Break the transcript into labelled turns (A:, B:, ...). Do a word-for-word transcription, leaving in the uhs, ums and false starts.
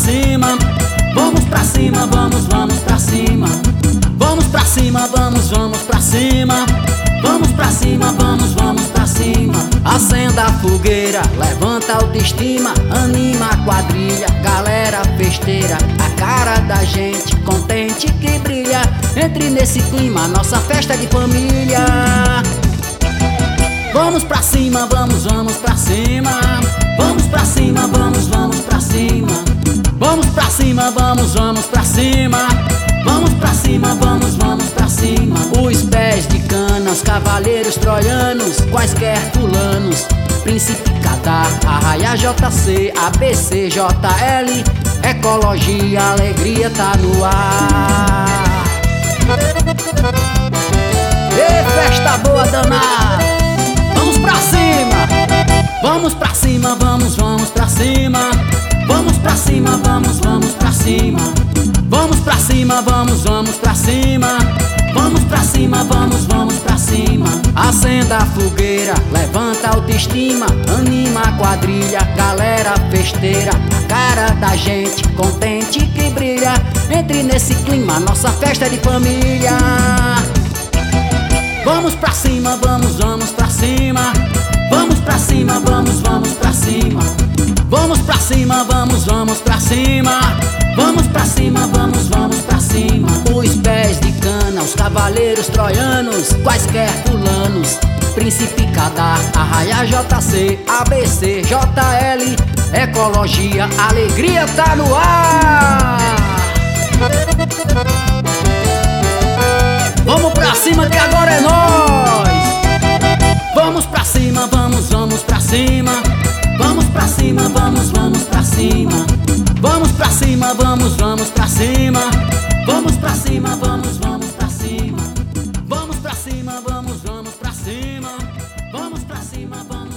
A: cima. Vamos pra cima, vamos, vamos pra cima. Vamos pra cima, vamos, vamos pra cima. Vamos pra cima, vamos, vamos pra cima. Acenda a fogueira, levanta a autoestima, anima a quadrilha, galera festeira. A cara da gente contente que brilha. Entre nesse clima, nossa festa de família. Vamos pra cima, vamos, vamos pra cima. Vamos pra cima, vamos, vamos pra cima. Vamos pra cima, vamos, vamos pra cima. Vamos pra cima, vamos, vamos pra cima. Os pés de cana, os cavaleiros troianos, quaisquer fulanos, Príncipe Cadar, Arraia, J C, A B C, J L, ecologia, alegria tá no ar. E festa boa danada. Vamos pra cima. Vamos pra cima, vamos, vamos pra cima. Vamos pra cima, vamos, vamos pra cima. Vamos pra cima, vamos, vamos pra cima. Vamos pra cima, vamos, vamos pra cima. Acenda a fogueira, levanta a autoestima, anima a quadrilha, galera festeira. A cara da gente contente que brilha. Entre nesse clima, nossa festa de família. Vamos pra cima, vamos, vamos pra cima. Vamos pra cima, vamos, vamos pra cima. Vamos pra cima, vamos, vamos pra cima. Vamos pra cima, vamos, vamos pra cima. Os pés de cana, os cavaleiros troianos, quaisquer fulanos, Príncipe Cadar, Arraia, J C, A B C, J L, ecologia, alegria tá no ar. Vamos pra cima que agora é nós. Vamos pra cima, vamos, vamos pra cima. Vamos pra cima, vamos, vamos pra cima. Vamos pra cima, vamos, vamos pra cima. Vamos pra cima, vamos, vamos pra cima. Vamos pra cima, vamos, vamos pra cima. Vamos pra cima, vamos.